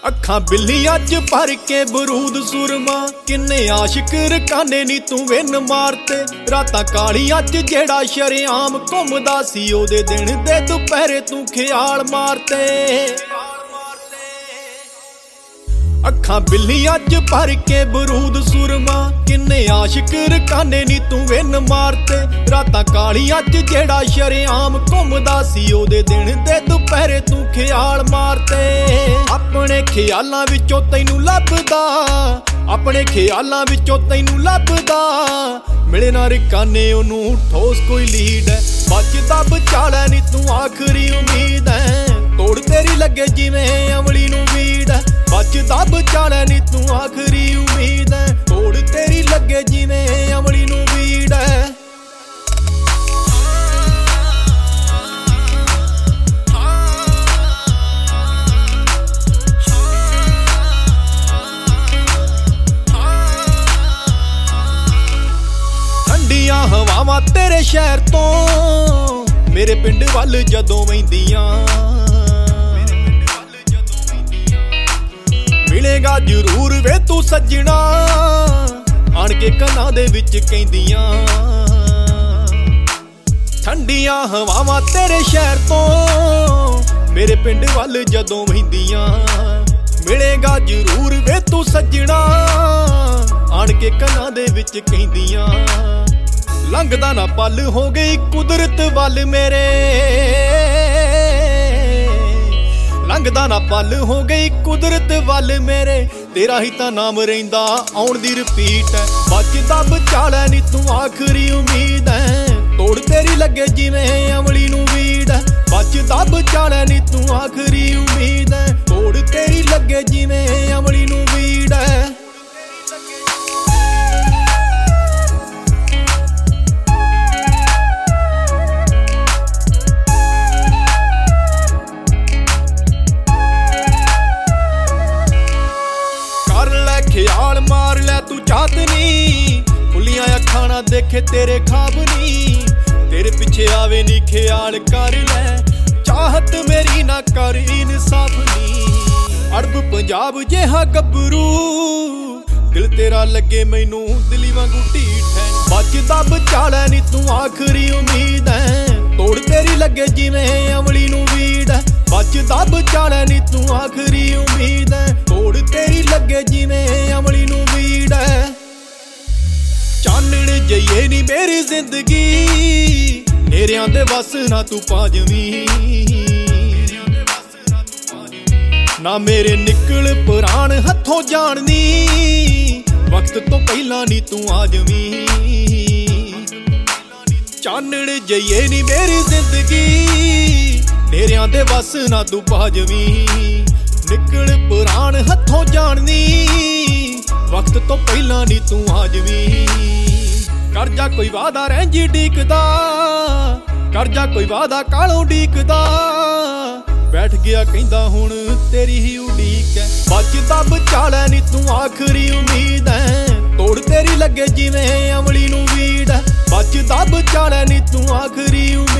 ਅੱਖਾਂ ਬਿੱਲੀਆਂ ਚ ਭਰ ਕੇ ਬਰੂਦ ਸੁਰਮਾ, ਕਿੰਨੇ ਆਸ਼ਿਕ ਰਕਾਨੇ ਨੀ ਤੂੰ ਵਿੰਨ ਮਾਰਤੇ। ਰਾਤਾਂ ਕਾਲੀਆਂ ਚ ਜਿਹੜਾ ਸ਼ਰੇਆਮ ਘੁੰਮਦਾ ਸੀ, ਉਹਦੇ ਦਿਨ ਦੇ ਦੁਪਹਿਰੇ ਤੂੰ ਖਿਆਲ ਮਾਰਤੇ। ਅੱਖਾਂ ਬਿੱਲੀਆਂ ਚ ਭਰ ਕੇ ਬਰੂਦ ਸੁਰਮਾ, ਕਿੰਨੇ ਆਸ਼ਿਕ ਰਕਾਨੇ ਨੀ ਤੂੰ ਵਿੰਨ ਮਾਰਤੇ। ਰਾਤਾਂ ਕਾਲੀਆਂ ਚ ਜਿਹੜਾ ਸ਼ਰੇਆਮ ਘੁੰਮਦਾ ਸੀ, ਉਹਦੇ ਦਿਨ ਦੇ ਦੁਪਹਿਰੇ ਤੂੰ ਖਿਆਲ ਮਾਰਤੇ। ਆਪਣੇ ਖਿਆਲਾਂ ਵਿੱਚੋਂ ਤੈਨੂੰ ਲੱਭਦਾ, ਆਪਣੇ ਖਿਆਲਾਂ ਵਿੱਚੋਂ ਤੈਨੂੰ ਲੱਭਦਾ, ਮਿਲੇ ਨਾ ਰਕਾਨੇ ਉਹਨੂੰ ਠੋਸ ਕੋਈ ਲੀਡ ਹੈ। ਬਚਦਾ ਬਚਾਲਾ ਨੀ ਤੂੰ ਆਖਰੀ ਉਮੀਦ ਹੈ, ਤੋੜ ਤੇਰੀ ਲੱਗੇ ਜਿਵੇਂ ਅਮਲੀ ਨੂੰ ਵੀੜ ਹੈ। ਬਚਦਾ ਬਚਾਲਾ ਨੀ ਤੂੰ ਆਖਰੀ ਉਮੀਦ ਹੈ, ਤੋੜ ਤੇਰੀ ਲੱਗੇ ਜਿਵੇਂ ਅਮਲੀ ਨੂੰ ਵੀੜ ਹੈ। ਠੰਡੀਆਂ ਹਵਾਵਾਂ ਤੇਰੇ ਸ਼ਹਿਰ ਤੋਂ ਮੇਰੇ ਪਿੰਡ ਵੱਲ ਜਦੋਂ ਵਹਿੰਦੀਆਂ, ਮਿਲੇਗਾ ਜ਼ਰੂਰ ਵੇ ਤੂੰ ਸੱਜਣਾ, ਆਣ ਕੇ ਕੰਨਾਂ ਦੇ ਵਿੱਚ ਕਹਿੰਦੀਆਂ। ਠੰਡੀਆਂ ਹਵਾਵਾਂ ਤੇਰੇ ਸ਼ਹਿਰ ਤੋਂ ਮੇਰੇ ਪਿੰਡ ਵੱਲ ਜਦੋਂ ਵਹਿੰਦੀਆਂ, ਮਿਲੇਗਾ ਜ਼ਰੂਰ ਵੇ ਤੂੰ ਸੱਜਣਾ, ਆਣ ਕੇ ਕੰਨਾਂ ਦੇ ਵਿੱਚ ਕਹਿੰਦੀਆਂ। ਲੰਘਦਾ ਨਾ ਪਲ ਹੋ ਗਈ ਕੁਦਰਤ ਵੱਲ ਮੇਰੇ, ਲੰਘਦਾ ਨਾ ਪਲ ਹੋ ਗਈ ਕੁਦਰਤ ਵੱਲ ਮੇਰੇ, ਤੇਰਾ ਹੀ ਤਾਂ ਨਾਮ ਰਹਿੰਦਾ ਆਉਣ ਦੀ ਰਿਪੀਟ ਹੈ। ਬਚਦਾ ਬਚਾਲਾ ਨੀ ਤੂੰ ਆਖਰੀ ਉਮੀਦ ਹੈ, ਤੋੜ ਤੇਰੀ ਲੱਗੇ ਜਿਵੇਂ ਅਮਲੀ ਨੂੰ ਵੀੜ ਹੈ। ਬਚਦਾ ਬਚਾਲਾ ਨੀ ਤੂੰ ਆਖਰੀ ਉਮੀਦ ਹੈ, ਤੋੜ ਤੇਰੀ ਲੱਗੇ ਜਿਵੇਂ ਅਮਲੀ ਨੂੰ ਵੀੜ ਹੈ। ਖਿਆਲ ਮਾਰ ਲੈ ਤੂੰ ਚਾਤਨੀ, ਖੁੱਲੀਆਂ ਅੱਖਾਂ ਨਾ ਦੇਖੇ ਤੇਰੇ ਖਾਬ ਨੀ, ਤੇਰੇ ਪਿੱਛੇ ਆਵੇ ਨੀ ਖਿਆਲ ਕਰ ਲੈ, ਚਾਹਤ ਮੇਰੀ ਨਾ ਕਰ ਇਨਸਾਫ ਨੀ। ਅਰਬ ਪੰਜਾਬ ਜਿਹਾ ਗੱਭਰੂ, ਦਿਲ ਤੇਰਾ ਲੱਗੇ ਮੈਨੂੰ ਦਿਲੀ ਵਾਂਗੂ ਢੀਠ ਹੈ। ਬਚਦਾ ਬਚਾਲਾ ਨੀ ਤੂੰ ਆਖਰੀ ਉਮੀਦ ਹੈ, ਤੋੜ ਤੇਰੀ ਲੱਗੇ ਜਿਵੇਂ ਅਮਲੀ ਨੂੰ ਵੀੜ ਹੈ। ਬਚਦਾ ਬਚਾਲਾ ਨੀ ਤੂੰ ਆਖਰੀ ਉਮੀਦ ਹੈ, ਤੋੜ ਤੇਰੀ ਲੱਗੇ ਜਿਵੇਂ ਅਮਲੀ ਨੂੰ ਵੀੜ ਹੈ। ਚਾਨਣ ਜਈਏ ਨੀ ਮੇਰੀ ਜ਼ਿੰਦਗੀ, ਨੇਰਿਆਂ ਦੇ ਵਸ ਨਾ ਤੂੰ ਪਾ ਜਵੀਂ, ਨਾ ਮੇਰੇ ਨਿਕਲ ਪ੍ਰਾਣ ਹੱਥੋਂ ਜਾਣਨੀ, ਵਕਤ ਤੋਂ ਪਹਿਲਾਂ ਨੀ ਤੂੰ ਆ ਜਵੀਂ। ਚਾਨਣ ਜਈਏ ਨੀ ਮੇਰੀ ਜ਼ਿੰਦਗੀ, ਨੇਰਿਆਂ ਦੇ ਵਸ ਨਾ ਤੂੰ ਪਾ ਜਵੀਂ, ਨਿਕਲ ਪ੍ਰਾਣ ਹੱਥੋਂ ਜਾਣਨੀ, ਵਕਤ ਤੋਂ ਪਹਿਲਾਂ ਨੀ ਤੂੰ ਆ ਜਵੀਂ। ਕਰ ਜਾ ਕੋਈ ਵਾਦਾ ਰਹਿੰਜੀ ਡੀਕਦਾ, ਕਰ ਜਾ ਕੋਈ ਵਾਦਾ ਕਾਲੋਂ ਡੀਕਦਾ, ਬੈਠ ਗਿਆ ਕਹਿੰਦਾ ਹੁਣ ਤੇਰੀ ਹੀ ਉਡੀਕ ਹੈ। ਬਚਦਾ ਬਚਾਲਾ ਨੀ ਤੂੰ ਆਖਰੀ ਉਮੀਦ ਹੈ, ਤੋੜ ਤੇਰੀ ਲੱਗੇ ਜਿਵੇਂ ਅਮਲੀ ਨੂੰ ਵੀੜ ਹੈ। ਬਚਦਾ ਬਚਾਲਾ ਨੀ ਤੂੰ ਆਖਰੀ